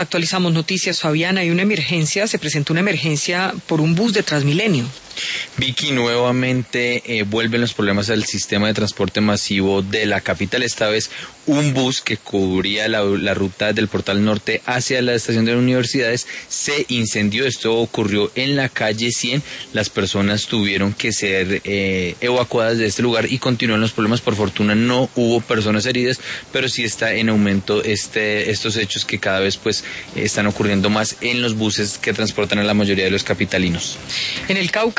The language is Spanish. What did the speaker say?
Actualizamos noticias, Fabián. Se presentó una emergencia por un bus de Transmilenio. Vicky, nuevamente vuelven los problemas al sistema de transporte masivo de la capital. Esta vez un bus que cubría la ruta del Portal Norte hacia la estación de las universidades se incendió. Esto ocurrió en la calle 100. Las personas tuvieron que ser evacuadas de este lugar y continúan los problemas. Por fortuna no hubo personas heridas, pero sí está en aumento estos hechos que cada vez pues están ocurriendo más en los buses que transportan a la mayoría de los capitalinos. En el Cauca